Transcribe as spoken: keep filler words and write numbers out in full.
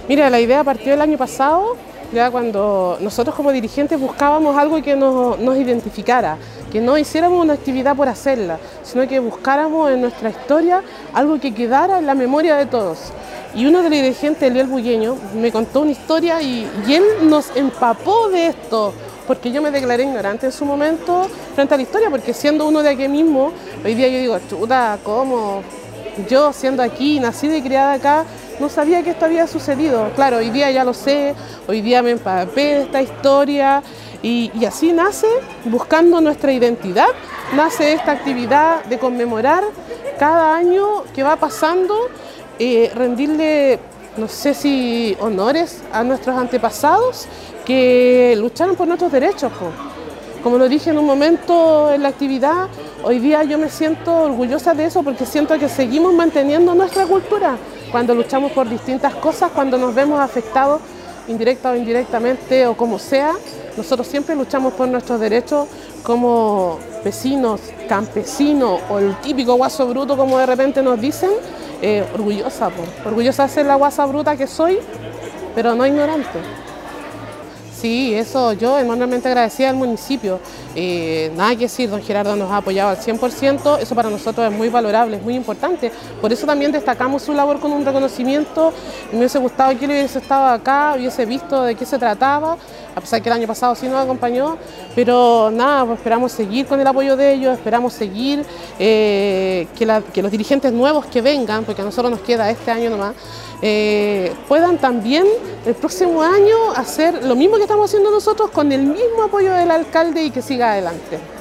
Mira, la idea partió el año pasado, ya cuando nosotros como dirigentes buscábamos algo que nos, nos identificara, que no hiciéramos una actividad por hacerla, sino que buscáramos en nuestra historia algo que quedara en la memoria de todos. Y uno de los dirigentes, Eliel Bulleño, me contó una historia y, y él nos empapó de esto, porque yo me declaré ignorante en su momento frente a la historia, porque siendo uno de aquí mismo, hoy día yo digo, chuta, ¿cómo? Yo siendo aquí, nacida y criada acá, no sabía que esto había sucedido. Claro, hoy día ya lo sé, hoy día me empapé de esta historia y, y así nace, buscando nuestra identidad, nace esta actividad de conmemorar cada año que va pasando, eh, rendirle, no sé si honores a nuestros antepasados que lucharon por nuestros derechos, po. Como lo dije en un momento en la actividad, hoy día yo me siento orgullosa de eso porque siento que seguimos manteniendo nuestra cultura cuando luchamos por distintas cosas, cuando nos vemos afectados indirecta o indirectamente o como sea. Nosotros siempre luchamos por nuestros derechos como vecinos, campesinos o el típico guaso bruto como de repente nos dicen. Eh, orgullosa, po. Orgullosa de ser la guasa bruta que soy, pero no ignorante. Sí, eso yo enormemente agradecida al municipio. Eh, nada que decir, don Gerardo nos ha apoyado al cien por ciento, eso para nosotros es muy valorable, es muy importante. Por eso también destacamos su labor con un reconocimiento. Me hubiese gustado que él hubiese estado acá, hubiese visto de qué se trataba, a pesar que el año pasado sí nos acompañó, pero nada, pues esperamos seguir con el apoyo de ellos, esperamos seguir, eh, que, la, que los dirigentes nuevos que vengan, porque a nosotros nos queda este año nomás, Eh, puedan también el próximo año hacer lo mismo que estamos haciendo nosotros con el mismo apoyo del alcalde y que siga adelante.